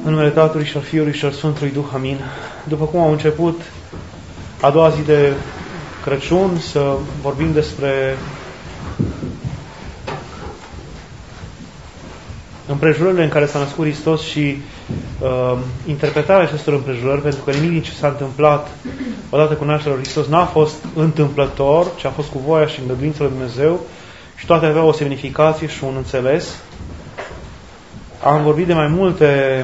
În numele Tatălui și al Fiului și al Sfântului Duh, amin. După cum am început a doua zi de Crăciun să vorbim despre împrejurările în care s-a născut Hristos și interpretarea acestor împrejurări, pentru că nimic din ce s-a întâmplat odată cu nașterea lui Hristos n-a fost întâmplător, ci a fost cu voia și îngăduința lui Dumnezeu și toate aveau o semnificație și un înțeles. Am vorbit de mai multe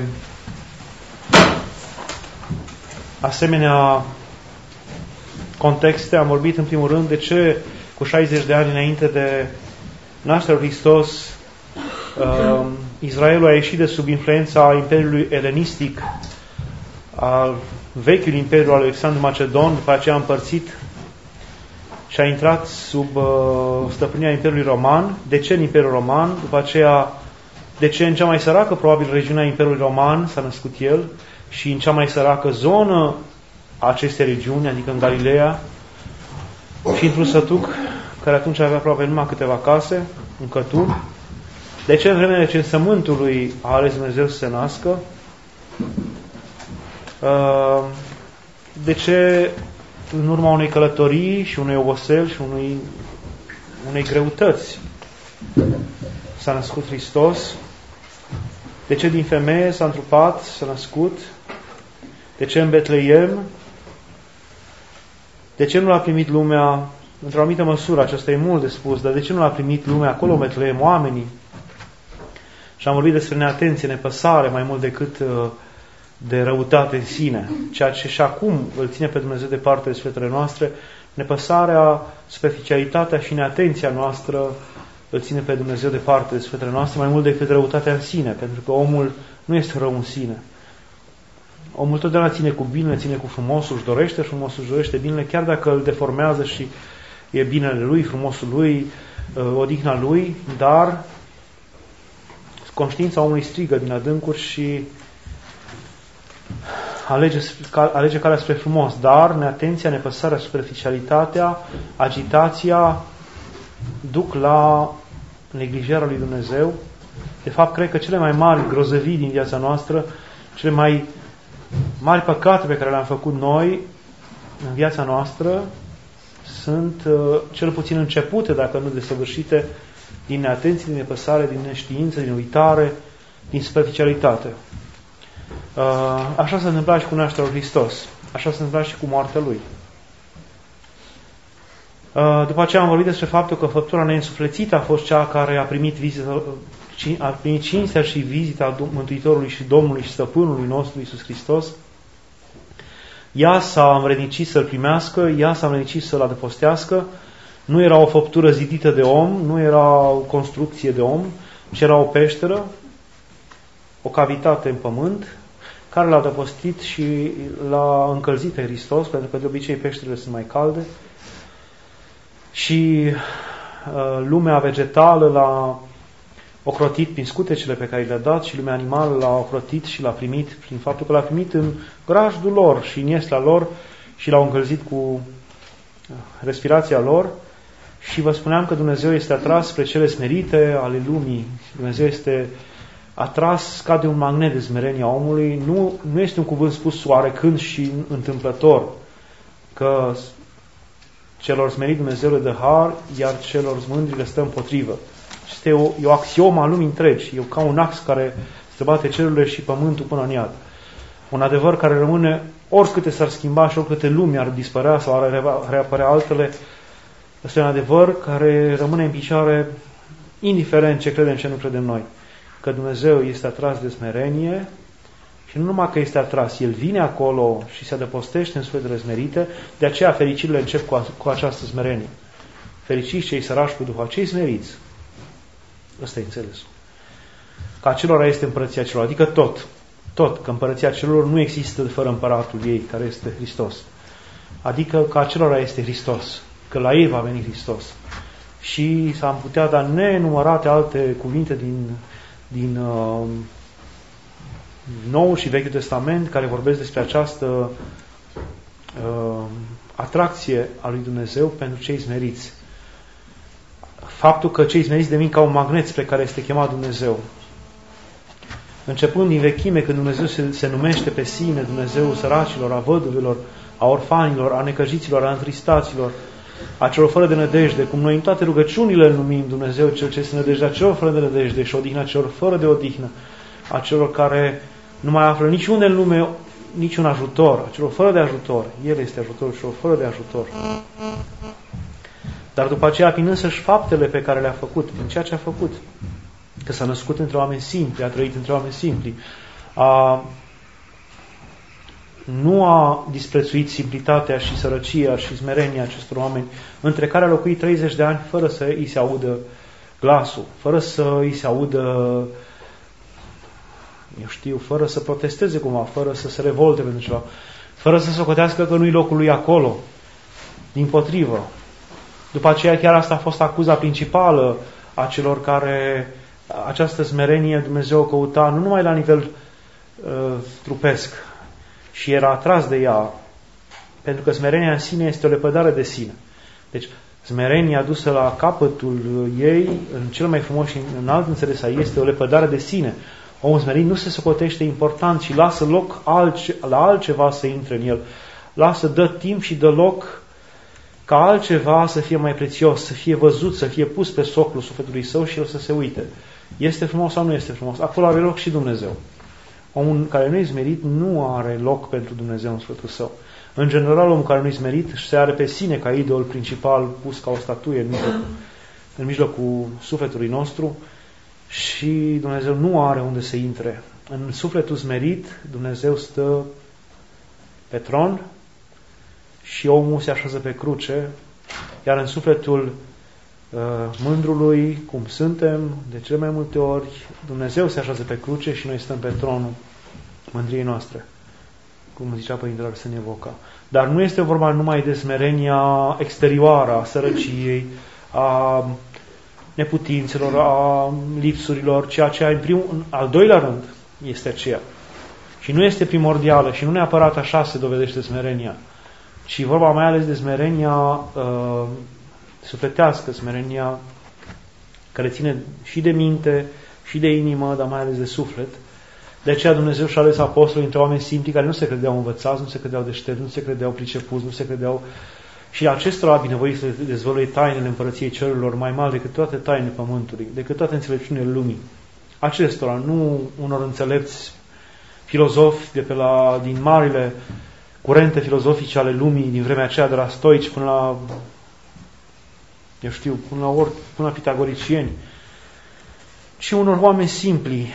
asemenea contexte. Am vorbit în primul rând de ce cu 60 de ani înainte de nașterea lui Hristos Israelul a ieșit de sub influența Imperiului Elenistic, al vechiul Imperiu al Alexandru Macedon, după aceea a împărțit și a intrat sub stăpânirea Imperiului Roman. De ce în Imperiul Roman? După aceea, de ce în cea mai săracă, probabil, regiunea Imperiului Roman s-a născut el și în cea mai săracă zonă a acestei regiuni, adică în Galileea, și într-un sătuc care atunci avea probabil numai câteva case, un cătun. De ce în vremea recensământului a ales Dumnezeu să se nască? De ce în urma unei călătorii și unei oboseli și unei greutăți s-a născut Hristos? De ce din femeie s-a întrupat, s-a născut? De ce în Betleem? De ce nu l-a primit lumea, într-o anumită măsură, acesta e mult de spus, dar de ce nu l-a primit lumea acolo în Betleem, oamenii? Și am vorbit despre neatenție, nepăsare, mai mult decât de răutate în sine. Ceea ce și acum îl ține pe Dumnezeu departe de sufletele noastre, nepăsarea, superficialitatea și neatenția noastră îl ține pe Dumnezeu departe de sufletele noastre, mai mult decât răutatea în sine, pentru că omul nu este rău în sine. Omul totdeauna ține cu binele, ține cu frumosul, își dorește frumosul, își dorește binele, chiar dacă îl deformează și e binele lui, frumosul lui, odihna lui, dar conștiința omului strigă din adâncuri și alege calea spre frumos, dar neatenția, nepăsarea, superficialitatea, agitația duc la neglijarea lui Dumnezeu. De fapt, cred că cele mai mari grozăvii din viața noastră, cele mai mari păcate pe care le-am făcut noi în viața noastră sunt cel puțin începute, dacă nu desăvârșite, din neatenție, din nepăsare, din neștiință, din uitare, din superficialitate. Așa s-a întâmplat și cu nașterea lui Hristos. Așa s-a întâmplat și cu moartea Lui. După aceea am vorbit despre faptul că făptura neînsuflețită a fost cea care a primit cinstea și vizita Mântuitorului și Domnului și Stăpânului nostru Iisus Hristos. Ea s-a învrednicit să-L primească, ea s-a învrednicit să-L adăpostească. Nu era o făptură zidită de om, nu era o construcție de om, ci era o peșteră, o cavitate în pământ, care l-a adăpostit și l-a încălzit pe Hristos, pentru că de obicei peșterele sunt mai calde. Și lumea vegetală l-a ocrotit prin scutecele pe care le-a dat și lumea animală l-a ocrotit și l-a primit prin faptul că l-a primit în grajdul lor și în iesla lor și l-au încălzit cu respirația lor. Și vă spuneam că Dumnezeu este atras spre cele smerite ale lumii. Dumnezeu este atras ca de un magnet de smerenia omului. Nu este un cuvânt spus oarecând și întâmplător, că celor smeriți Dumnezeu le dă har, iar celor mândri le stă împotrivă. Este o axiomă a lumii întregi. E ca un ax care străbate cerurile și pământul până în iad. Un adevăr care rămâne, oricâte s-ar schimba și oricâte lumi ar dispărea sau ar reapărea altele, este un adevăr care rămâne în picioare indiferent ce credem, ce nu credem noi. Că Dumnezeu este atras de smerenie și nu numai că este atras, El vine acolo și se adăpostește în sufletele smerite, de aceea fericirile încep cu această smerenie. Fericiți cei sărași cu Duhul, cei smeriți. Ăsta e înțelesul. Că acelora este împărăția celor, adică tot, că împărăția celor nu există fără împăratul ei, care este Hristos. Adică că acelora este Hristos, că la ei va veni Hristos. Și s-am putea da nenumărate alte cuvinte din Noul și Vechiul Testament care vorbesc despre această atracție a lui Dumnezeu pentru cei smeriți. Faptul că cei smeriți devin ca un magnet spre care este chemat Dumnezeu. începând din vechime, când Dumnezeu se numește pe sine Dumnezeu săracilor, a văduvelor, a orfanilor, a necăjiților, a întristaților, a celor fără de nădejde, cum noi în toate rugăciunile îl numim Dumnezeu cel ce este nădejdea celor fără de nădejde și odihna celor fără de odihnă, a celor care nu mai află niciunde în lume niciun ajutor, a celor fără de ajutor. El este ajutorul celor fără de ajutor. Dar după aceea, prin însăși faptele pe care le-a făcut, prin ceea ce a făcut, că s-a născut între oameni simpli, a trăit între oameni simpli, nu a disprețuit simplitatea și sărăcia și smerenia acestor oameni, între care a locuit 30 de ani fără să îi se audă glasul, fără să îi se audă, fără să protesteze cumva, fără să se revolte pentru ceva, fără să socotească că nu-i locul lui acolo. Dimpotrivă. După aceea chiar asta a fost acuza principală a celor care această smerenie Dumnezeu o căuta nu numai la nivel trupesc și era atras de ea, pentru că smerenia în sine este o lepădare de sine. Deci smerenia adusă la capătul ei, în cel mai frumos și înalt înțeles este o lepădare de sine. Omul smerit nu se socotește important și lasă loc la altceva să intre în el. Dă timp și dă loc ca altceva să fie mai prețios, să fie văzut, să fie pus pe soclul sufletului său și el să se uite. Este frumos sau nu este frumos? Acolo are loc și Dumnezeu. Omul care nu e smerit nu are loc pentru Dumnezeu în sufletul său. În general, omul care nu e smerit se are pe sine ca idol principal pus ca o statuie în mijlocul sufletului nostru și Dumnezeu nu are unde să intre. În sufletul smerit, Dumnezeu stă pe tron și omul se așează pe cruce, iar în sufletul mândrului, cum suntem, de cele mai multe ori, Dumnezeu se așează pe cruce și noi stăm pe tronul mândriei noastre, cum zicea Părintele Arsenie Voca. Dar nu este vorba numai de smerenia exterioară a sărăciei, a neputințelor, a lipsurilor, ceea ce în al doilea rând este aceea. Și nu este primordială și nu neapărat așa se dovedește smerenia, ci vorba mai ales de smerenia sufletească, smerenia care ține și de minte, și de inimă, dar mai ales de suflet. De aceea Dumnezeu și-a ales apostoli între oameni simpli care nu se credeau învățați, nu se credeau deștepți, nu se credeau pricepuți, nu se credeau... Și acestora a binevoit să dezvăluie tainele Împărăției Cerurilor mai mari decât toate tainele Pământului, decât toate înțelepciunile lumii. Acestora, nu unor înțelepți filozofi din marile curente filozofice ale lumii din vremea aceea, de la stoici până la pitagoricieni, ci unor oameni simpli.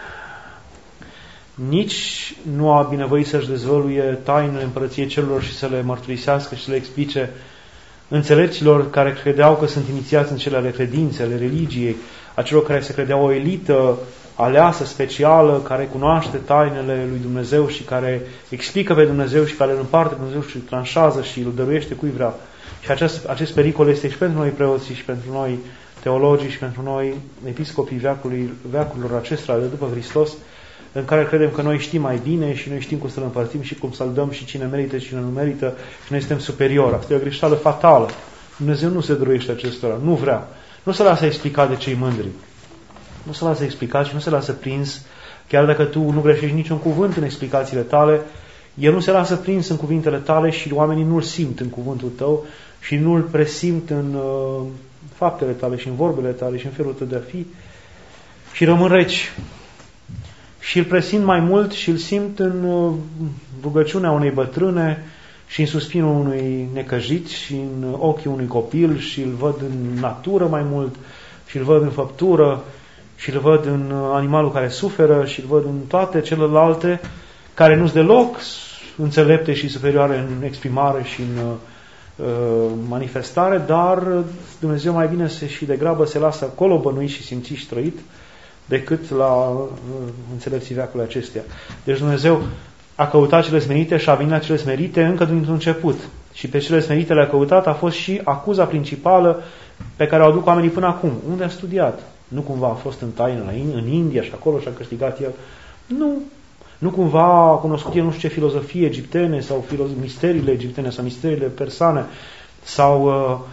Nici nu a binevoit să-și dezvăluie tainele Împărăției Cerurilor și să le mărturisească și să le explice înțelepților care credeau că sunt inițiați în cele ale credinței, ale religiei, acelor care se credeau o elită aleasă, specială, care cunoaște tainele lui Dumnezeu și care explică pe Dumnezeu și care îl împarte pe Dumnezeu și îl tranșează și îl dăruiește cui vrea. Și acest pericol este și pentru noi preoții și pentru noi teologii și pentru noi episcopii veacurilor acestora de după Hristos, în care credem că noi știm mai bine și noi știm cum să-L împărțim și cum să-L dăm și cine merită și cine nu merită și noi suntem superiori. Asta e o greșeală fatală. Dumnezeu nu se dăruiește acestora, nu vrea. Nu se lasă explicat de cei mândri. Nu se lasă explicat și nu se lasă prins, chiar dacă tu nu greșești niciun cuvânt în explicațiile tale, El nu se lasă prins în cuvintele tale și oamenii nu-L simt în cuvântul tău și nu-L presimt în faptele tale și în vorbele tale și în felul tău de a fi și rămân reci. Și îl presimt mai mult și îl simt în rugăciunea unei bătrâne și în suspinul unui necăjit și în ochii unui copil și îl văd în natură mai mult și îl văd în făptură și îl văd în animalul care suferă și îl văd în toate celelalte care nu-s deloc înțelepte și superioare în exprimare și în manifestare, dar Dumnezeu mai bine și degrabă se lasă acolo bănuit și simțit și trăit decât la înțelepții veacului acestea. Deci Dumnezeu a căutat cele smerite și a venit la cele smerite încă dintr-un început. Și pe cele smerite le-a căutat a fost și acuza principală pe care o aduc oamenii până acum. Unde a studiat? Nu cumva a fost în taină în India și acolo și-a câștigat el? Nu cumva a cunoscut el nu știu ce filozofie egiptene sau misteriile egiptene sau misteriile persane sau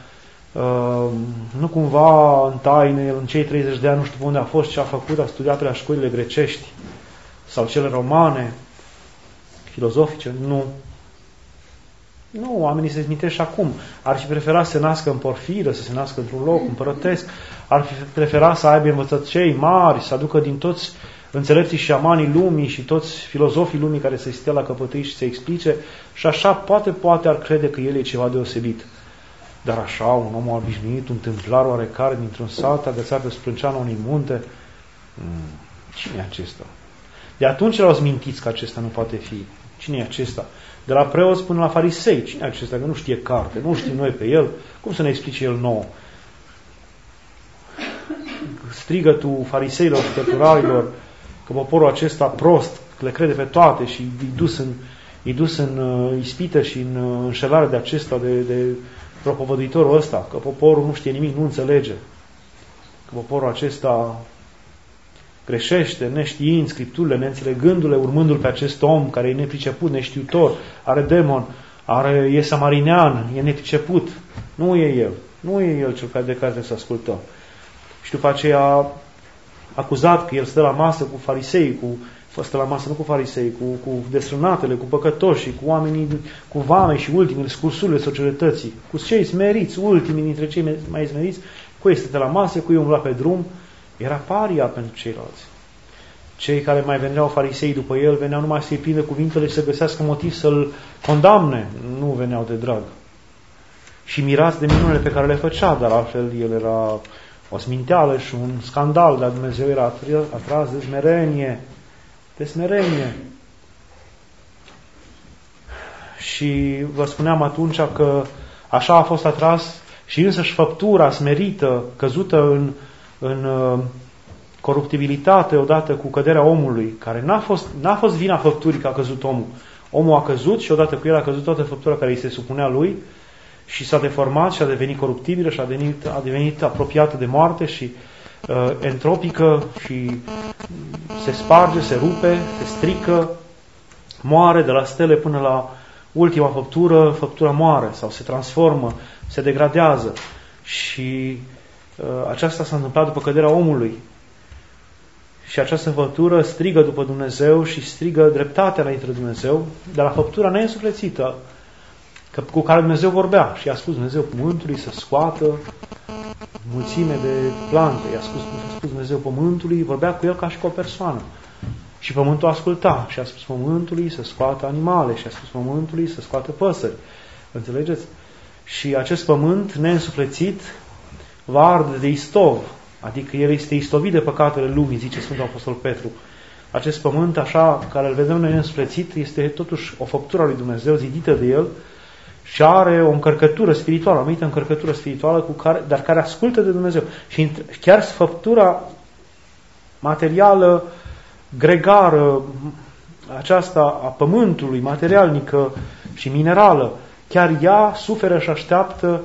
nu cumva în taine, în cei 30 de ani, nu știu unde a fost, ce a făcut, a studiat pe la școlile grecești. sau cele romane, filozofice, nu. Nu, oamenii se smintesc și acum. Ar fi preferat să se nască în porfiră, să se nască într-un loc împărătesc, ar fi preferat să aibă învățători mari, să aducă din toți înțelepții și amanii lumii și toți filozofii lumii care să stea la căpătâi și să explice, și așa poate ar crede că el e ceva deosebit. Dar așa, un om obișnuit, un tâmplar oarecare dintr-un sat, agățat pe sprânceana unui munte, cine e acesta? De atunci erau zmintiți că acesta nu poate fi. Cine e acesta? De la preoți până la farisei. Cine e acesta? Că nu știe carte, nu știm noi pe el. Cum să ne explice el nouă? Strigătul fariseilor și cărturarilor că poporul acesta prost, le crede pe toate și e dus în ispită și în înșelare de acesta, de propovăduitorul ăsta, că poporul nu știe nimic, nu înțelege. Că poporul acesta greșește, neștiind Scripturile, neînțelegându-le, urmându-l pe acest om care e nepriceput, neștiutor, are demon, e samarinean, e nepriceput. Nu e el. Nu e el cel de care trebuie să ascultăm. Și după aceea acuzat că el stă la masă cu farisei, stă la masă nu cu farisei, cu destrânatele, cu păcătoși, cu oamenii, cu vame și ultimele scursurile societății, cu cei smeriți, ultimii dintre cei mai smeriți, cu ei stătea la masă, cu ei umbla pe drum, era paria pentru ceilalți. Cei care mai veneau farisei după el, veneau numai să-i prindă cuvintele și să găsească motiv să-l condamne, nu veneau de drag. Și mirați de minunile pe care le făcea, dar altfel el era o sminteală și un scandal, dar Dumnezeu era atras de smerenie. De smerenie. Și vă spuneam atunci că așa a fost atras și însăși făptura smerită, căzută în coruptibilitate odată cu căderea omului, care n-a fost vina făpturii că a căzut omul. Omul a căzut și odată cu el a căzut toată făptura care îi se supunea lui și s-a deformat și a devenit coruptibilă și a devenit apropiată de moarte și entropică și se sparge, se rupe, se strică, moare de la stele până la ultima făptură, făptura moare sau se transformă, se degradează. Și aceasta s-a întâmplat după căderea omului. Și această făptură strigă după Dumnezeu și strigă dreptatea înainte de Dumnezeu, dar la făptura neînsuflețită, cu care Dumnezeu vorbea. Și i-a spus Dumnezeu pământului să scoată mulțime de plante. I-a spus Dumnezeu pământului, vorbea cu el ca și cu o persoană. Și pământul asculta. Și a spus pământului să scoată animale. Și a spus pământului să scoată păsări. Înțelegeți? Și acest pământ neînsuflețit va arde de istov. Adică el este istovit de păcatele lumii, zice Sfântul Apostol Petru. Acest pământ, așa, care îl vedem noi neînsuflețit, este totuși o făptură a lui Dumnezeu, zidită de el, și are o încărcătură spirituală, o anumită încărcătură spirituală, dar care ascultă de Dumnezeu. Și chiar făptura materială, gregară, aceasta a pământului, materialnică și minerală, chiar ea suferă și așteaptă.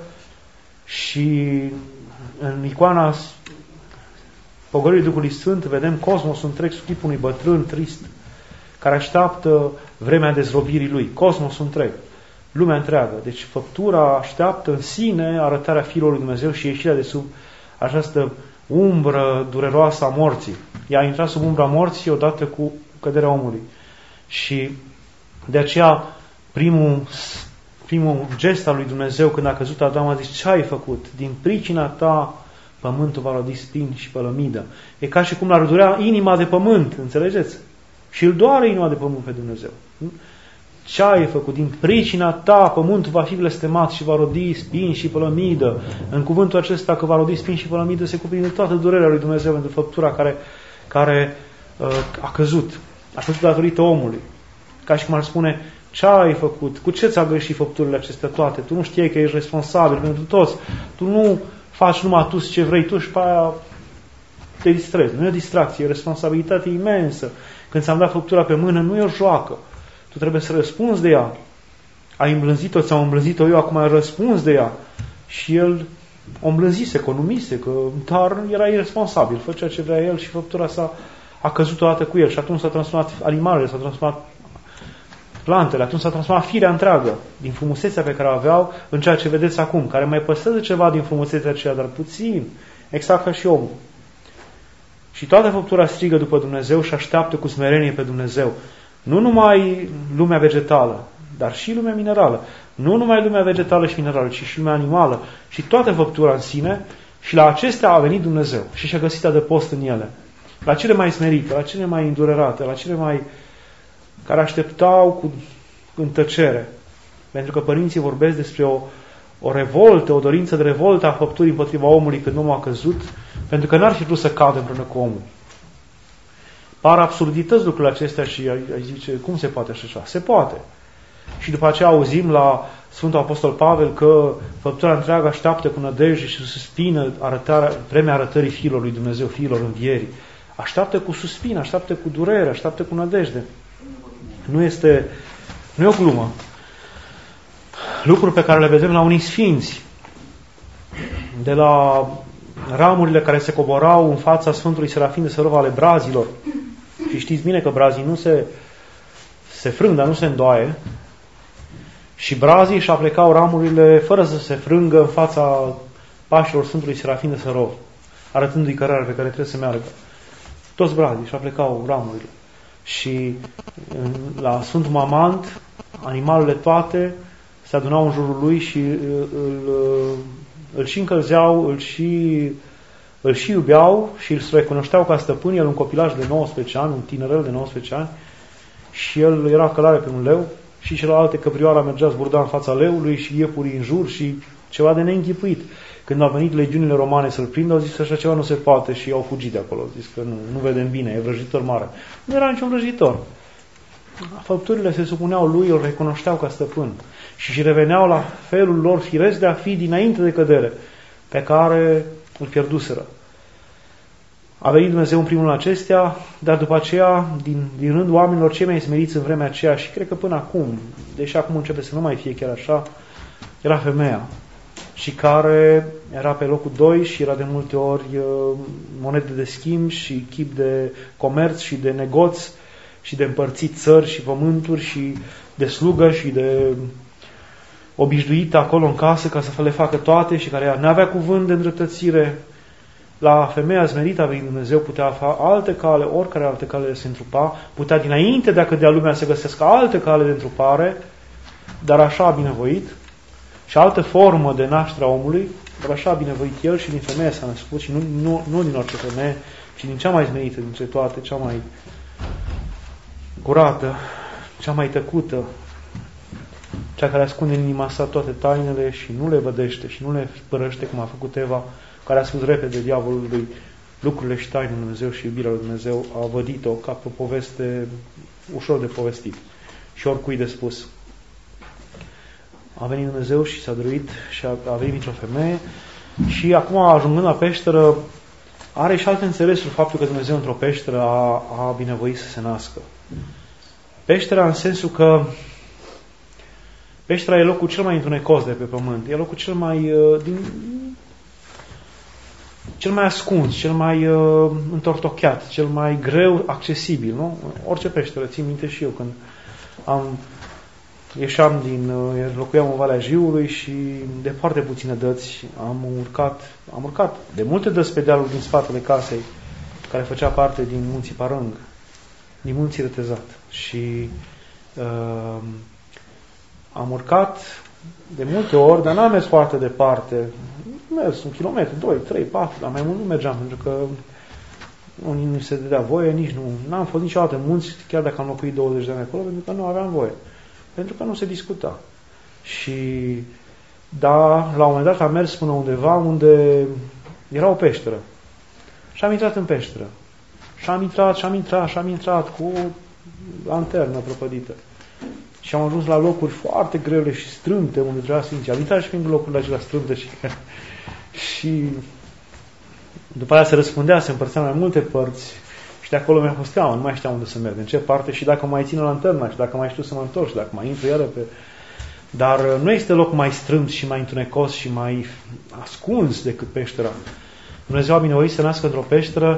Și în icoana Pogorârii Duhului Sfânt vedem cosmosul întreg sub chipul unui bătrân trist, care așteaptă vremea dezrobirii lui. Cosmosul întreg. Lumea întreagă. Deci făptura așteaptă în sine arătarea Fiului lui Dumnezeu și ieșirea de sub această umbră dureroasă a morții. Ea a intrat sub umbra morții odată cu căderea omului. Și de aceea primul gest al lui Dumnezeu când a căzut Adam a zis: ce ai făcut? Din pricina ta pământul va rodi spini și pălămidă. E ca și cum l-ar durea inima de pământ, înțelegeți? Și îl doare inima de pământ pe Dumnezeu. Ce ai făcut? Din pricina ta pământul va fi blestemat și va rodi spini și pălămidă. În cuvântul acesta că va rodi spini și pălămidă se cuprinde toată durerea lui Dumnezeu pentru făptura care a căzut. A căzut datorită omului. Ca și cum ar spune: ce ai făcut? Cu ce ți-a greșit făpturile acestea toate? Tu nu știai că ești responsabil pentru toți. Tu nu faci numai tu ce vrei tu și pe aia te distrezi. Nu e o distracție, e o responsabilitate imensă. Când ți-am dat făptura pe mână, nu e o joacă. Tu trebuie să răspunzi de ea. Ai îmblânzit-o, ți-am îmblânzit-o eu, acum ai răspuns de ea. Și el o îmblânzise, economise, dar era irresponsabil. Făcea ce vrea el și făptura sa a căzut odată cu el. Și atunci s-a transformat animalele, s-a transformat plantele, atunci s-a transformat firea întreagă din frumusețea pe care o aveau în ceea ce vedeți acum, care mai păstrează ceva din frumusețea aceea, dar puțin, exact ca și omul. Și toată făptura strigă după Dumnezeu și așteaptă cu smerenie pe Dumnezeu. Nu numai lumea vegetală, dar și lumea minerală. Nu numai lumea vegetală și minerală, ci și lumea animală și toată făptura în sine. Și la acestea a venit Dumnezeu și și-a găsit adăpost în ele. La cele mai smerite, la cele mai îndurerate, la cele mai care așteptau în tăcere. Pentru că părinții vorbesc despre o revoltă, o dorință de revoltă a făpturii împotriva omului când omul a căzut, pentru că n-ar fi vrut să cadă împreună cu omul. Par absurdități lucrurile acestea și ai zice, cum se poate așa? Se poate. Și după aceea auzim la Sfântul Apostol Pavel că făptura întreagă așteaptă cu nădejde și suspină vremea arătării Fiilor lui Dumnezeu, Fiilor învierii. Așteaptă cu suspin, așteaptă cu durere, așteaptă cu nădejde. Nu e o glumă. Lucruri pe care le vedem la unii sfinți, de la ramurile care se coborau în fața Sfântului Serafin de Sărov ale brazilor. Și știți bine că brazii nu se frâng, dar nu se îndoaie. Și brazii își aplecau ramurile fără să se frângă în fața pașilor Sfântului Serafin de Sărov, arătându-i cărarea pe care trebuie să meargă. Toți brazii își aplecau ramurile. Și la Sfântul Mamant, animalele toate se adunau în jurul lui și îl și încălzeau, îl și iubeau și îl recunoșteau ca stăpân. El un copilaj de 19 ani, un tinerel de 19 ani, și el era călare pe un leu și celelalte căprioara mergea zburda în fața leului și iepurii în jur și ceva de neînchipuit. Când au venit legiunile romane să-l prindă, au zis așa ceva nu se poate și au fugit de acolo. Au zis că nu vedem bine, e vrăjitor mare. Nu era niciun vrăjitor. Făpturile se supuneau lui, îl recunoșteau ca stăpân și reveneau la felul lor firesc de a fi dinainte de cădere, pe care îl pierduseră. A venit Dumnezeu în primul acestea, dar după aceea, din rândul oamenilor cei mai smeriți în vremea aceea, și cred că până acum, deși acum începe să nu mai fie chiar așa, era femeia, și care era pe locul 2 și era de multe ori monedă de schimb și chip de comerț și de negoț și de împărțit țări și pământuri și de slugă și de obișnuită acolo în casă ca să le facă toate și care n-avea cuvânt de îndreptățire. La femeia smerită a venit Dumnezeu, putea avea alte cale, oricare alte cale de se întrupa, putea dinainte de a cădea lumea să găsească alte cale de întrupare, dar așa a binevoit, și altă formă de naștere a omului, dar așa a binevoit El și din femeie s-a născut și nu din orice femeie, ci din cea mai smerită dintre toate, cea mai curată, cea mai tăcută, cea care ascunde în inima sa toate tainele și nu le vădește și nu le părăște cum a făcut Eva, care a spus repede diavolului lucrurile și tainele lui Dumnezeu și iubirea lui Dumnezeu, a vădit-o ca pe o poveste ușor de povestit și oricui de spus. A venit Dumnezeu și s-a dăruit și a venit într-o femeie și acum, ajungând la peșteră, are și alte înțelesuri faptul că Dumnezeu într-o peșteră a binevoit să se nască. Peștera în sensul că peștera e locul cel mai întunecos de pe pământ, e locul cel mai ascuns, cel mai întortocheat, cel mai greu accesibil, nu? Orice peșteră, țin minte și eu când locuiam în Valea Jiului și de foarte puține dăți am urcat de multe dăți pe dealul din spatele casei, care făcea parte din Munții Parâng, din Munții Retezat. Și am urcat de multe ori, dar n-am mers foarte departe. Am mers 1 kilometru, 2, 3, 4, dar mai mult nu mergeam, pentru că unii nu se dădea voie, n-am fost niciodată în munți, chiar dacă am locuit 20 de ani acolo, pentru că nu aveam voie. Pentru că nu se discuta. Dar la un moment dat am mers până undeva unde era o peșteră. Și am intrat în peșteră. Și am intrat cu lanternă prăpădită. Și am ajuns la locuri foarte grele și strâmte unde trebuia să intri. Am intrat și prin locurile acelea strâmte și după aia se răspundea, se împărțea mai multe părți și de acolo mi-a fost teamă, nu mai știam unde să merg, în ce parte și dacă mai țin lanterna și dacă mai știu să mă întorc și dacă mai intru iară pe... Dar nu este loc mai strâmt și mai întunecos și mai ascuns decât peștera. Dumnezeu a binevoit să nască într-o peșteră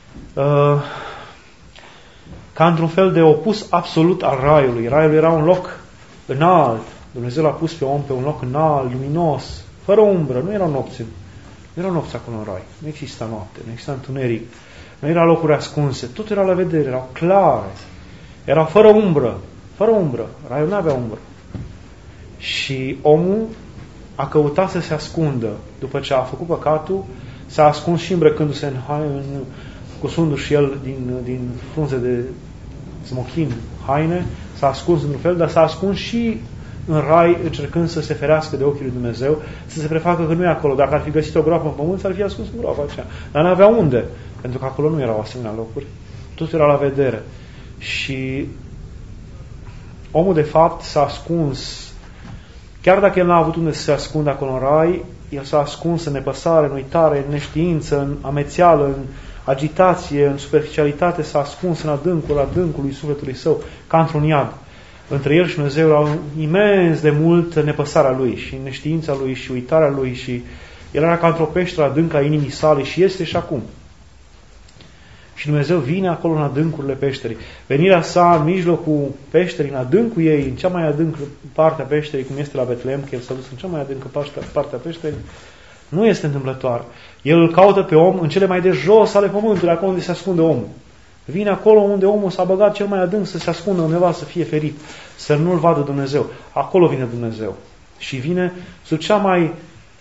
ca într-un fel de opus absolut al raiului. Raiul era un loc înalt. Dumnezeu l-a pus pe om pe un loc înalt, luminos, fără umbră. Nu erau nopți. Nu erau nopți acolo în rai. Nu exista noapte, nu exista întuneric. nu erau locuri ascunse, totul era la vedere, erau clare, erau fără umbră, raiul nu avea umbră. Și omul a căutat să se ascundă. După ce a făcut păcatul, s-a ascuns și îmbrăcându-se cusundu-și și el din frunze de smochin, haine, s-a ascuns într-un fel, dar s-a ascuns și în rai, încercând să se ferească de ochii lui Dumnezeu, să se prefacă că nu e acolo. Dacă ar fi găsit o groapă în pământ, s-ar fi ascuns în groapa aceea. Dar nu avea unde, pentru că acolo nu erau asemenea locuri. Totul era la vedere. Și omul, de fapt, s-a ascuns. Chiar dacă el n-a avut unde să se ascundă acolo în rai, el s-a ascuns în nepăsare, în uitare, în neștiință, în amețeală, în agitație, în superficialitate, s-a ascuns în adâncul adâncului sufletului său, ca într-un iad. Între el și Dumnezeu era imens de mult nepăsarea lui și neștiința lui și uitarea lui și el era ca într-o peșteră adâncă a inimii sale și este și acum. Și Dumnezeu vine acolo în adâncurile peșterii. Venirea sa în mijlocul peșterii, în adâncul ei, în cea mai adâncă parte a peșterii, cum este la Betlehem, că el s-a dus în cea mai adâncă parte a peșterii, nu este întâmplătoare. El îl caută pe om în cele mai de jos ale pământului, acolo unde se ascunde omul. Vine acolo unde omul s-a băgat cel mai adânc să se ascundă undeva, să fie ferit, să nu-l vadă Dumnezeu. Acolo vine Dumnezeu. Și vine sub cea mai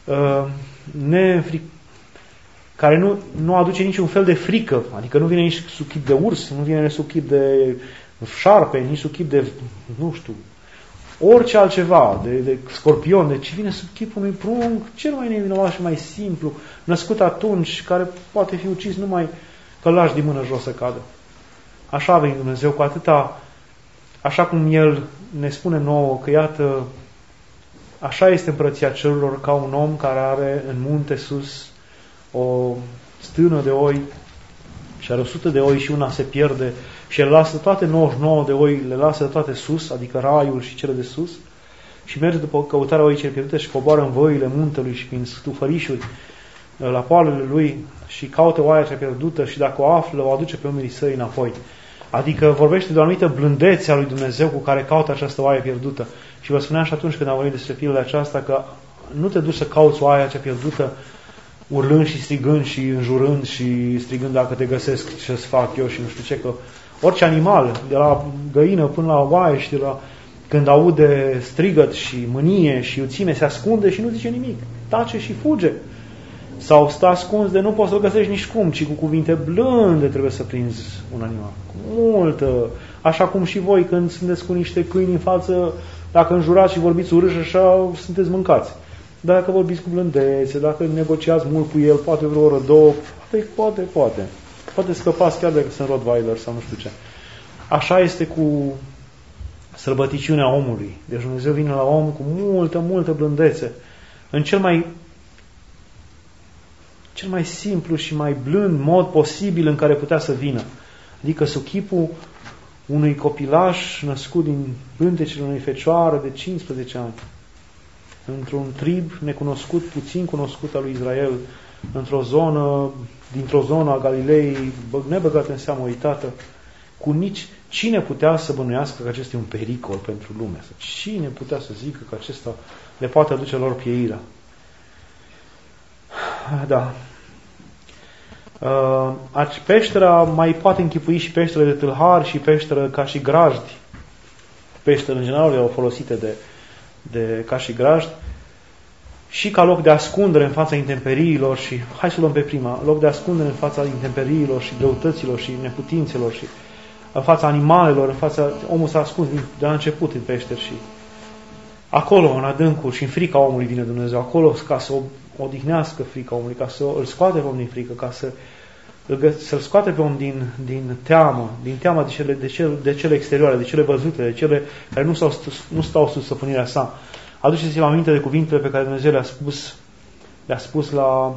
care nu aduce niciun fel de frică, adică nu vine nici sub chip de urs, nu vine sub chip de șarpe, nici sub chip de, nu știu, orice altceva, de scorpion, deci vine sub chipul unui prunc cel mai nevinovat și mai simplu, născut atunci, care poate fi ucis numai că lași din mână jos să cadă. Așa a venit Dumnezeu, cu atâta, așa cum El ne spune nouă că iată, așa este împărăția cerurilor, ca un om care are în munte sus o stână de oi și are 100 de oi și una se pierde și el lasă toate 99 de oi, le lasă toate sus, adică raiul și cele de sus, și merge după căutarea oii cele pierdute și coboară în văile muntelui și prin stufărișuri la poalele lui și caută oaia cea pierdută și dacă o află, o aduce pe umerii săi înapoi. Adică vorbește de o anumită blândețe a lui Dumnezeu cu care caută această oaie pierdută. Și vă spuneam și atunci când am vorbit despre pilele aceasta că nu te duci să cauți oaia cea pierdută urlând și strigând și înjurând și strigând dacă te găsesc ce-ți fac eu și nu știu ce, că orice animal, de la găină până la oaie și de la când aude strigăt și mânie și iuțime, se ascunde și nu zice nimic. Tace și fuge. Sau stă ascuns de nu poți să-l găsești nici cum, ci cu cuvinte blânde trebuie să prinzi un animal. Cu multă. Așa cum și voi când sunteți cu niște câini în față, dacă înjurați și vorbiți urât așa, sunteți mâncați. Dacă vorbiți cu blândețe, dacă negociați mult cu el, poate vreo oră, două, poate. Poate scăpați chiar dacă sunt Rottweiler sau nu știu ce. Așa este cu sălbăticiunea omului. Deci Dumnezeu vine la om cu multă blândețe. În cel mai simplu și mai blând mod posibil în care putea să vină. Adică sub chipul unui copilaș născut din pântecele unei fecioare de 15 ani. Într-un trib necunoscut, puțin cunoscut al lui Israel, dintr-o zonă a Galilei, nebăgată în seamă, uitată, cu nici cine putea să bănuiască că acesta e un pericol pentru lume? Cine putea să zică că acesta le poate aduce lor pieirea? Da. Peștera mai poate închipui și peșteră de tâlhari și peșteră ca și grajdi. Peșteră în general erau folosite ca și grajdi și ca loc de ascundere în fața intemperiilor și, hai să luăm pe prima, loc de ascundere în fața intemperiilor și greutăților și neputințelor și în fața animalelor, omul s-a ascuns de la început în peșteri și acolo, în adâncul și în frica omului vine Dumnezeu, acolo ca să odihnească frica omului, ca să îl scoate pe om din frică, ca să-l scoate pe om din teamă de cele exterioare, de cele văzute, de cele care nu stau sub stăpânirea sa. Aduceți-vă aminte de cuvintele pe care Dumnezeu le-a spus la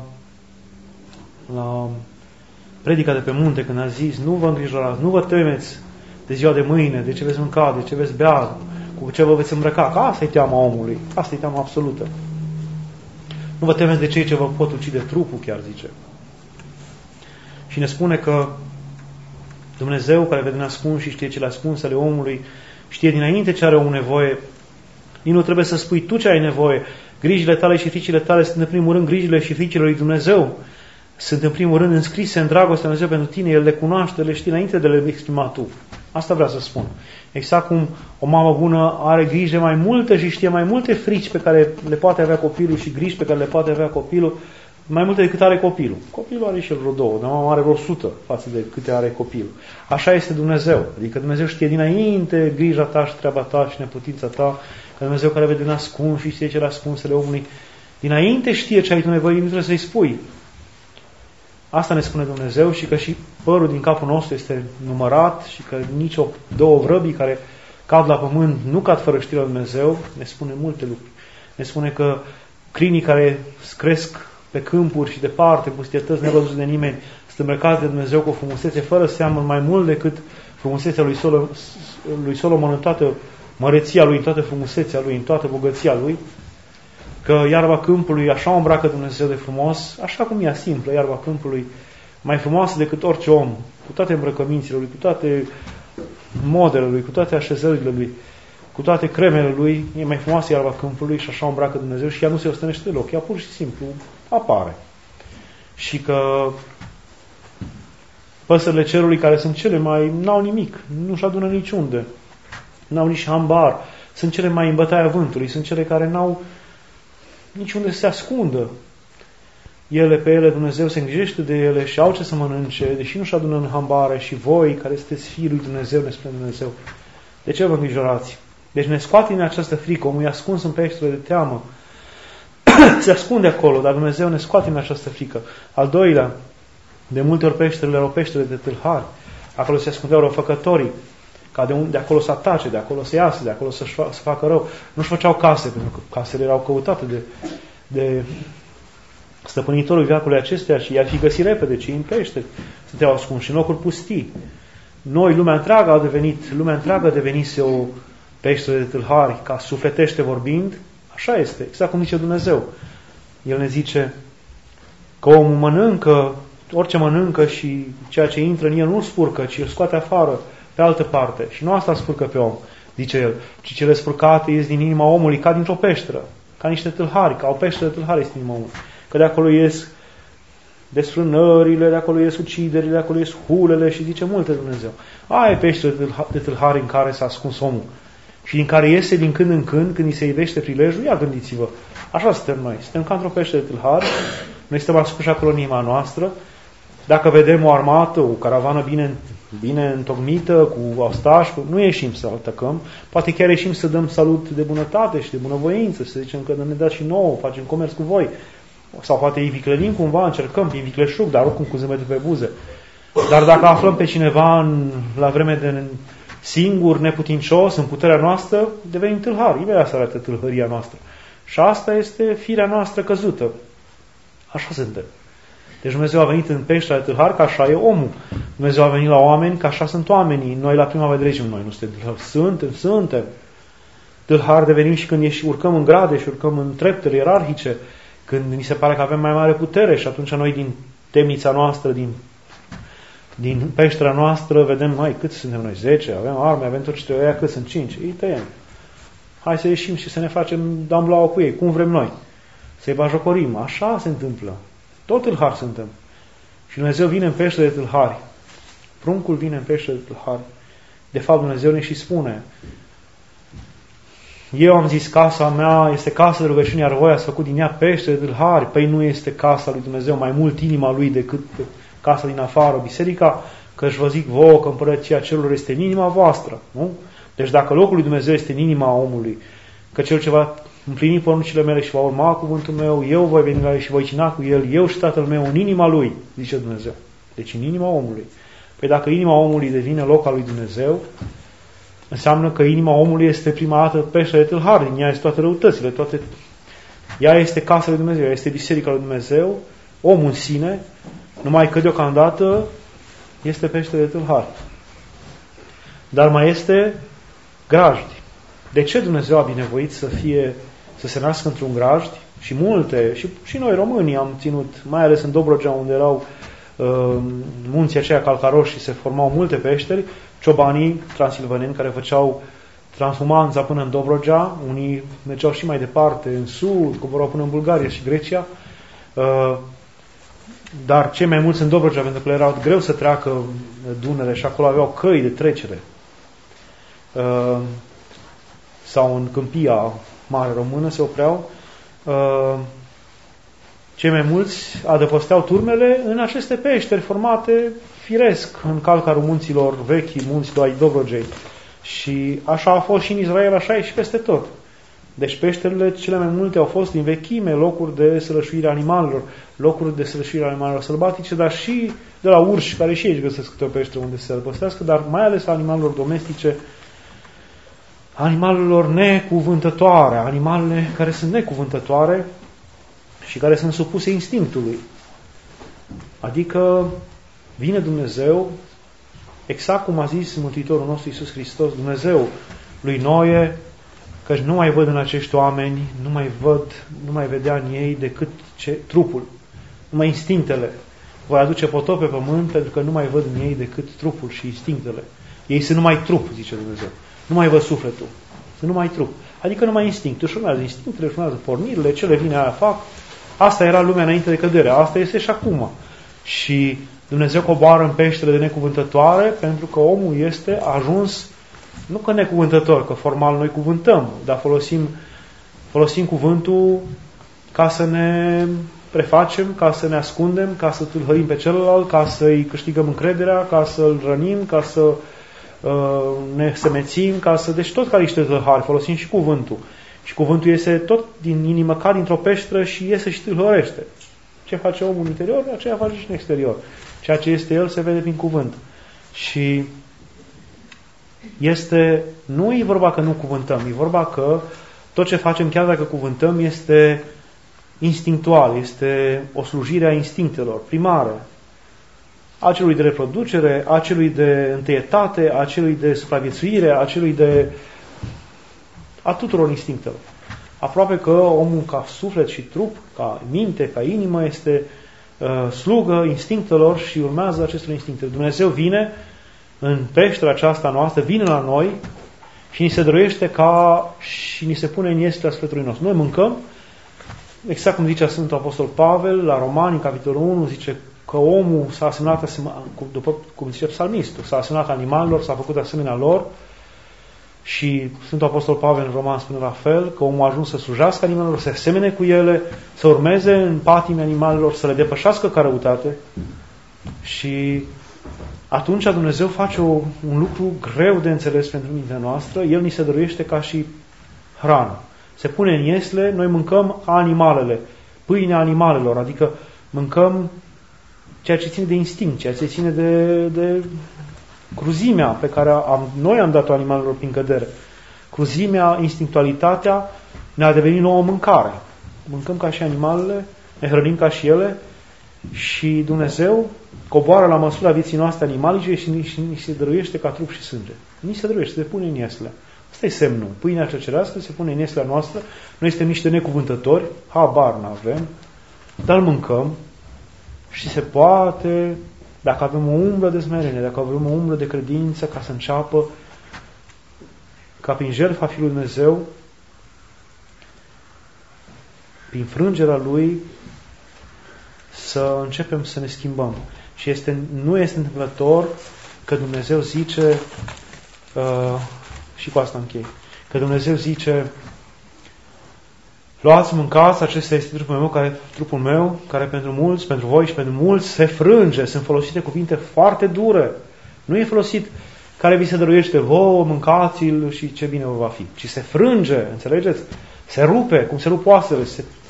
predica de pe munte, când a zis: nu vă îngrijorați, nu vă temeți de ziua de mâine, de ce veți mânca, de ce veți bea, cu ce vă veți îmbrăca, că asta e teama omului, asta e teama absolută. Nu vă temeți de cei ce vă pot ucide trupul, chiar zice. Și ne spune că Dumnezeu, care vede ascuns și știe cele ascunse ale omului, știe dinainte ce are omul nevoie. Nici nu trebuie să spui tu ce ai nevoie. Grijile tale și fricile tale sunt în primul rând grijile și fricile lui Dumnezeu. sunt în primul rând înscrise în dragostea Lui Dumnezeu pentru tine, El le cunoaște, le știe înainte de le exprima tu. Asta vreau să spun. Exact cum o mamă bună are grijă mai multe și știe mai multe frici pe care le poate avea copilul și griji pe care le poate avea copilul, mai multe decât are copilul. Copilul are și el vreo 2, dar mama are vreo 100 față de câte are copilul. Așa este Dumnezeu. Adică Dumnezeu știe dinainte grija ta și treaba ta și neputința ta, că Dumnezeu care vede ascuns și știe cele ascunsele omului, dinainte știe ce ai tu nevoie, nu trebuie să-i spui. Asta ne spune Dumnezeu și că și părul din capul nostru este numărat și că nicio 2 vrăbii care cad la pământ nu cad fără știrea lui Dumnezeu. Ne spune multe lucruri. Ne spune că crinii care cresc pe câmpuri și departe, pustietăți nevăzute de nimeni, sunt îmbrăcate de Dumnezeu cu o frumusețe fără seamă, mai mult decât frumusețea lui Solomon în toată măreția lui, în toată frumusețea lui, în toată bogăția lui. Că iarba câmpului așa o îmbracă Dumnezeu de frumos, așa cum ea simplă, iarba câmpului, mai frumoasă decât orice om, cu toate îmbrăcămințile lui, cu toate modele lui, cu toate așezările lui, cu toate cremele lui, e mai frumoasă iarba câmpului și așa o îmbracă Dumnezeu și ea nu se ostenește deloc, ea pur și simplu apare. Și că păsările cerului care sunt cele mai, n-au nimic, nu-și adună niciunde, n-au nici hambar, sunt cele mai în bătaia vântului, sunt cele care n-au niciunde să se ascundă. Pe ele Dumnezeu se îngrijește de ele și au ce să mănânce, deși nu-și adună în hambare, și voi, care sunteți fiii lui Dumnezeu, ne spune Dumnezeu. De ce vă îngrijorați? Deci ne scoate din această frică, omul e ascuns în peștele de teamă. Se ascunde acolo, dar Dumnezeu ne scoate din această frică. Al doilea, de multe ori peșterele erau peștele de tâlhari. Acolo se ascundeau răufăcătorii, ca de acolo să atace, de acolo să iasă, de acolo să facă rău. Nu-și făceau case, pentru că casele erau căutate de stăpânitorul veacului acesteia și i-ar fi găsit repede, ci în pește stăteau ascunși, în locuri pustii. Noi, lumea întreagă devenise o peșteră de tâlhari, ca sufletește vorbind, așa este, exact cum zice Dumnezeu. El ne zice că omul mănâncă, orice mănâncă și ceea ce intră în el nu-l spurcă, ci îl scoate afară, pe altă parte. Și nu asta spurcă pe om, zice el, ci cele spurcate ies din inima omului ca dintr-o peșteră, ca niște tâlhari, ca o peșteră de tâlhari este inima omului. Că de acolo ies desfrânările, de acolo ies uciderile, de acolo ies hulele și zice multe Dumnezeu. Aia e peșteră de tâlhari în care s-a ascuns omul. Și din care iese din când în când îi se ivește prilejul, ia gândiți-vă, așa suntem noi. Suntem ca într-o peșteră de tâlhari, noi suntem ascunși acolo în inima noastră. Dacă vedem o armată, o caravană bine întocmită, cu ostași, nu ieșim să atacăm, poate chiar ieșim să dăm salut de bunătate și de bunăvoință, să zicem că ne dați și nouă, facem comerț cu voi. Sau poate îi viclenim cumva, încercăm prin vicleșug, dar oricum cu zâmbetul pe buze. Dar dacă aflăm pe cineva la vreme de singur, neputincios, în puterea noastră, devenim tâlhari. Imediat se arată tâlhăria noastră. Și asta este firea noastră căzută. Așa suntem. Deci Dumnezeu a venit în peștera de tâlhari, că așa e omul. Dumnezeu a venit la oameni, că așa sunt oamenii. Noi la prima vedere zicem, noi nu suntem tâlhari. Suntem. Tâlhari devenim și când urcăm în grade și urcăm în treptele ierarhice, când ni se pare că avem mai mare putere și atunci noi din temnița noastră, din peștera noastră, vedem, mai cât suntem noi? 10, avem arme, avem tot ce trebuie, aia cât sunt? 5, îi tăiem. Hai să ieșim și să ne facem damblaua cu ei, cum vrem noi. Să-i bajocorim. Așa se întâmplă. Tot tâlhari suntem. Și Dumnezeu vine în peșteră de tâlhari. Pruncul vine în peșteră de tâlhari. De fapt, Dumnezeu ne și spune, eu am zis, casa mea este casa de rugăciune, iar voi ați făcut din ea peșteră de tâlhari. Păi nu este casa lui Dumnezeu mai mult inima lui decât casa din afară, biserica, că își vă zic vouă că împărăția celor este în inima voastră. Nu? Deci dacă locul lui Dumnezeu este în inima omului, că cel ce va împlini poruncile mele și va urma cuvântul meu, eu voi veni la el și voi cina cu el, eu și Tatăl meu în inima lui, zice Dumnezeu. Deci în inima omului. Păi dacă inima omului devine loc al lui Dumnezeu, înseamnă că inima omului este prima dată peșteră de tâlhari, din ea este toate răutățile, ea este casa lui Dumnezeu, ea este biserica lui Dumnezeu, omul în sine, numai că deocamdată este peșteră de tâlhari. Dar mai este grajdi. De ce Dumnezeu a binevoit să se nască într-un grajd? Și multe, și noi românii am ținut, mai ales în Dobrogea, unde erau munții aceia calcaroși și se formau multe peșteri, ciobanii transilvaneni care făceau transhumanța până în Dobrogea, unii mergeau și mai departe, în sud, coborau până în Bulgaria și Grecia, dar cei mai mulți în Dobrogea, pentru că le era greu să treacă Dunăre și acolo aveau căi de trecere. Sau în Câmpia Mare Română se opreau. Cei mai mulți adăposteau turmele în aceste peșteri formate firesc în calcarul munților vechi, munților ai Dobrogei. Și așa a fost și în Israel, așa e și peste tot. Deci peșterile cele mai multe au fost din vechime locuri de sălășuire a animalelor, locuri de sălășuire a animalelor sălbatice, dar și de la urși, care și ei găsesc câte o peșteră unde se adăpostească, dar mai ales a animalelor domestice, animalelor necuvântătoare, animalele care sunt necuvântătoare și care sunt supuse instinctului. Adică vine Dumnezeu, exact cum a zis Mântuitorul nostru Iisus Hristos, Dumnezeu lui Noe, căci nu mai văd în acești oameni, nu mai vedea în ei decât trupul, numai instinctele. Voi aduce potop pe pământ pentru că nu mai văd în ei decât trupul și instinctele. Ei sunt numai trup, zice Dumnezeu. Nu mai văd sufletul. Sunt numai trup. Adică numai instinct. Își urmează instinctele, își urmează pornirile, ce le vine aia fac. Asta era lumea înainte de cădere. Asta este și acum. Și Dumnezeu coboară în peștele de necuvântătoare pentru că omul este ajuns, nu că necuvântător, că formal noi cuvântăm, dar folosim cuvântul ca să ne prefacem, ca să ne ascundem, ca să tâlhărim pe celălalt, ca să-i câștigăm încrederea, ca să-l rănim, ca să ne semețim, deci tot ca niște tâlhari, folosim și cuvântul. Și cuvântul iese tot din inimă, ca dintr-o peșteră și iese și tâlhărește. Ce face omul în interior, aceea face și în exterior. Ceea ce este el se vede prin cuvânt. Și nu e vorba că nu cuvântăm, e vorba că tot ce facem, chiar dacă cuvântăm, este instinctual, este o slujire a instinctelor, primare, a celui de reproducere, a celui de întâietate, a celui de supraviețuire, a tuturor instinctelor. Aproape că omul ca suflet și trup, ca minte, ca inimă, este slugă instinctelor și urmează acestor instincte. Dumnezeu vine în peștera aceasta noastră, vine la noi și ni se dăruiește și ni se pune în iestea sufletului nostru. Noi mâncăm, exact cum zicea Sfântul Apostol Pavel, la Romani, în capitolul 1, zice că omul s-a asemănat, după cum zice psalmistul, s-a asemănat animalelor, s-a făcut asemenea lor și Sfântul Apostol Pavel în Roman spune la fel, că omul a ajuns să slujească animalelor, să se asemene cu ele, să urmeze în patimile animalelor, să le depășească ca răutate. Și atunci Dumnezeu face un lucru greu de înțeles pentru mintea noastră, El ni se dăruiește ca și hrană. Se pune în iesle, noi mâncăm animalele, pâinea animalelor, adică mâncăm ceea ce ține de instinct, ceea ce ține de cruzimea pe care noi am dat-o animalelor prin cădere. Cruzimea, instinctualitatea ne-a devenit nouă mâncare. Mâncăm ca și animalele, ne hrănim ca și ele și Dumnezeu coboară la măsura vieții noastre animalice și ni se dăruiește ca trup și sânge. Ni se dăruiește, se pune în iesle. Asta e semnul. Pâinea cea cerească se pune în iesla noastră. Noi suntem niște necuvântători, habar n-avem, dar îl mâncăm și se poate, dacă avem o umbră de smerenie, dacă avem o umbră de credință, ca să înceapă ca prin jertfa Fiului Dumnezeu, prin frângerea Lui, să începem să ne schimbăm. Și nu este întâmplător că Dumnezeu zice, și cu asta închei, că Dumnezeu zice, luați, mâncați, acesta este trupul meu, care pentru mulți, pentru voi și pentru mulți se frânge. Sunt folosite cuvinte foarte dure. Nu e folosit care vi se dăruiește, vouă, mâncați-l și ce bine vă va fi. Ci se frânge, înțelegeți? Se rupe, cum se rup oasele.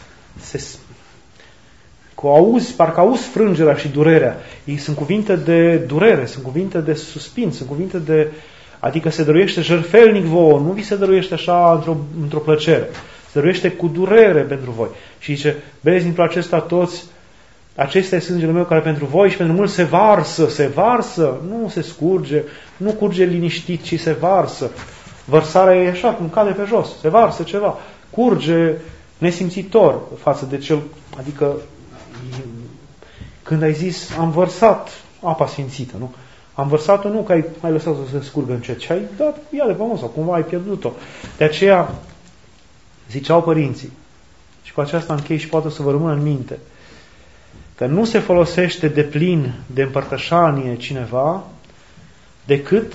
Parcă auzi frângerea și durerea. Ei sunt cuvinte de durere, sunt cuvinte de suspin, sunt cuvinte de... Adică se dăruiește jertfelnic vouă, nu vi se dăruiește așa într-o plăcere. Se dăruiește cu durere pentru voi. Și zice, beți dintr-o acesta toți, acesta e sângele meu care pentru voi și pentru mulți se varsă, nu se scurge, nu curge liniștit, ci se varsă. Vărsarea e așa, cum cade pe jos, se varsă ceva, curge nesimțitor față de cel, adică când ai zis, am vărsat apa sfințită, nu? Am vărsat-o, nu că ai lăsat-o să se scurgă încet, ci ai dat ea de pământ sau cumva ai pierdut-o. De aceea, ziceau părinții, și cu aceasta închei și poate să vă rămână în minte, că nu se folosește de plin de împărtășanie cineva decât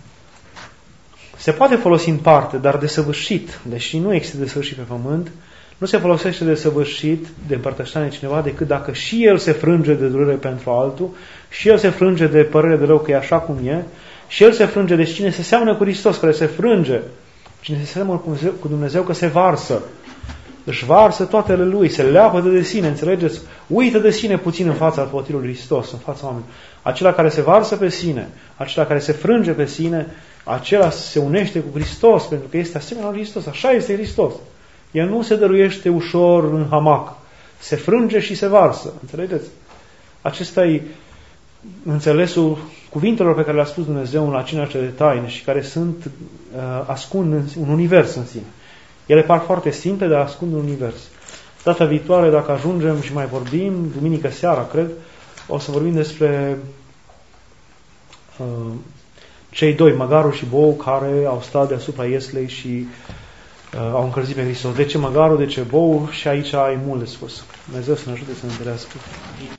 se poate folosi în parte, dar desăvârșit, deși nu există desăvârșit pe pământ, nu se folosește desăvârșit de împărtășanie cineva decât dacă și el se frânge de durere pentru altul, și el se frânge de părere de rău că e așa cum e, și el se frânge, deci cine se seamănă cu Hristos, care se frânge, cine se seamănă cu Dumnezeu, că se varsă, își varsă toatele lui, se leapădă de sine, înțelegeți? Uită de sine puțin în fața potirului Hristos, în fața oamenilor. Acela care se varsă pe sine, acela care se frânge pe sine, acela se unește cu Hristos, pentru că este asemenea lui Hristos, așa este Hristos. El nu se dăruiește ușor în hamac, se frânge și se varsă, înțelegeți? Acesta e înțelesul cuvintelor pe care le-a spus Dumnezeu la cina de taine și care ascund un univers în sine. Ele par foarte simple, dar ascund un univers. Data viitoare, dacă ajungem și mai vorbim, duminică seara, cred, o să vorbim despre cei doi, măgarul și bou, care au stat deasupra ieslei și au încălzit pe Hristos. De ce măgarul, de ce bou? Și aici ai mult de spus. Dumnezeu să ne ajute să ne întâlnească.